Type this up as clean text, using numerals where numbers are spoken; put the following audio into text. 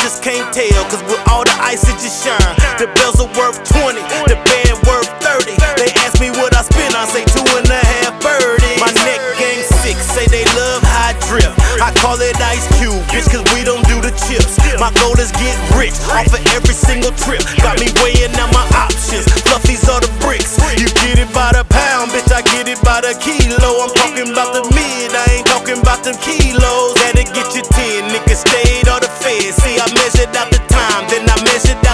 just can't tell, cause with all the ice it just shine. The bells are worth 20, the band worth 30. They ask me what I spend, I say 2.5 birdies. My neck gang sick, say they love how I drip. I call it Ice Cube, bitch, cause we don't do the chips. My goal is get rich off of every single trip. Got me weighing out my options, fluffies or the bricks. You get it by the pound, bitch, I get it by the kilo. I'm talking about the mid, I ain't talking about them kilos. That'll get you 10, niggas stayed or the fed. See, I measured out the time, then I measured out